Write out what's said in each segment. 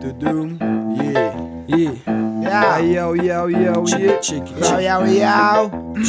Doom, yeah, yeah. Yo, yo, yo, Check it. Yo, yo,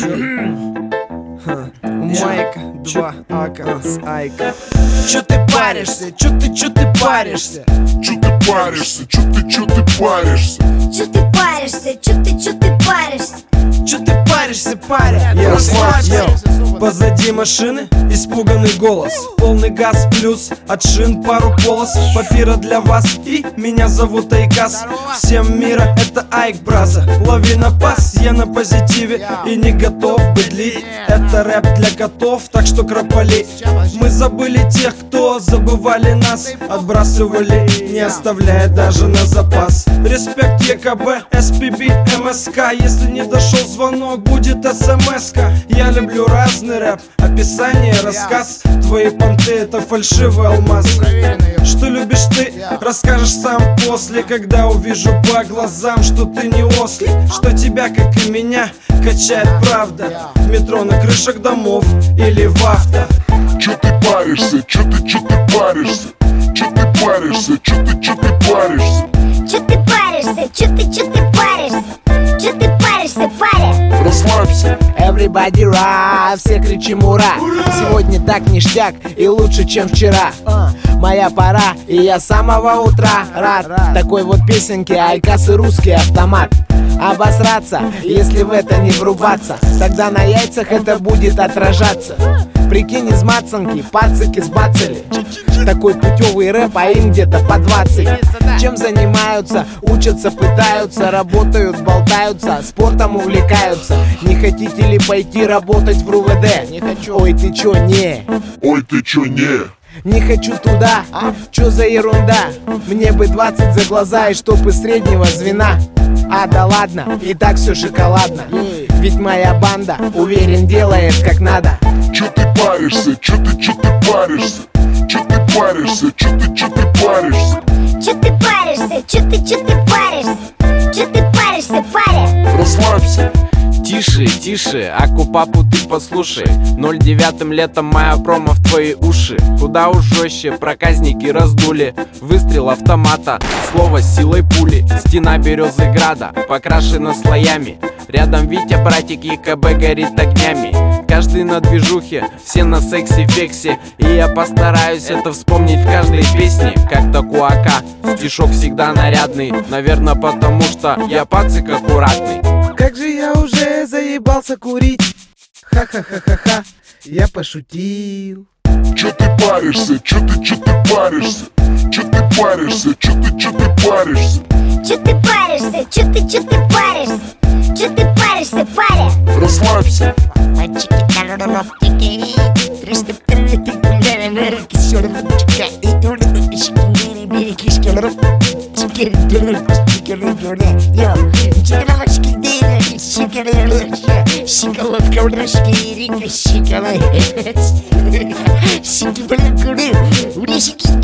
У Майка 2 ака с Айка. Чё ты паришься? Чё ты паришься? Чё ты паришься? Чё ты паришься? Чё ты паришься? Чё ты паришься? Чё ты паришься, паря? Я расслабься. Позади машины испуганный голос. Полный газ плюс от шин пару полос. Папира для вас и меня зовут Айкас. Всем мира это Айк, браза. Лови на пас, я на позитиве и не готов быдлить. Это рэп для котов, так что кропали. Мы забыли тех, кто забывали нас. Отбрасывали, не оставляя даже на запас. Респект ЕКБ, СПБ, МСК. Если не дошел звонок, будет СМС-ка. Я люблю разный рэп, описание, рассказ. Твои понты это фальшивый алмаз. Что любишь ты, расскажешь сам после. Когда увижу по глазам, что ты не ослик. Что тебя, как и меня, качает правда. В метро, на крышах домов или в авто. Чё ты паришься? Чё ты паришься? Чё ты паришься? Чё ты паришься? Чё ты паришься? Чё ты паришься? Чё ты паришься, паря? Расслабься. Everybody right, все кричим ура. Сегодня так ништяк и лучше, чем вчера. Моя пора, и я с самого утра рад такой вот песенке. Айкас и русский автомат. Обосраться, если в это не врубаться, тогда на яйцах это будет отражаться. Прикинь, из мацанки пацаки сбацали. Такой путевый рэп, а им где-то по 20. Чем занимаются? Учатся, пытаются, работают, болтаются, спортом увлекаются. Не хотите ли пойти работать в РУВД? Не хочу. Ой, ты чё, не? Ой, ты чё, не? Не хочу туда, чё за ерунда? Мне бы 20 за глаза и чтоб из среднего звена. А да ладно, и так все шоколадно. Ведь моя банда, уверен, делает как надо. Чё ты паришься? Чё ты паришься? Чё ты паришься? Чё ты паришься? Чё ты паришься? Чё ты паришься? Чё ты паришься, паря? Расслабься. Тише, тише, Акупапу ты послушай. 09 летом моя промо в твои уши. Куда уж жестче, проказники раздули. Выстрел автомата, слово с силой пули. Стена Березыграда, покрашена слоями. Рядом Витя, братик, ЕКБ горит огнями. Каждый на движухе, все на секси-фексе. И я постараюсь это вспомнить в каждой песне. Как-то куака, стишок всегда нарядный. Наверное, потому что я пацик аккуратный. Как же я уже заебался курить. Ха-ха-ха-ха-ха, я пошутил. Чё ты паришься? Чё ты паришься? Чё ты паришься? Чё ты паришься? Чё ты паришься? Чё ты паришься? Чё ты паришься, паря? Расслабься. Şikalı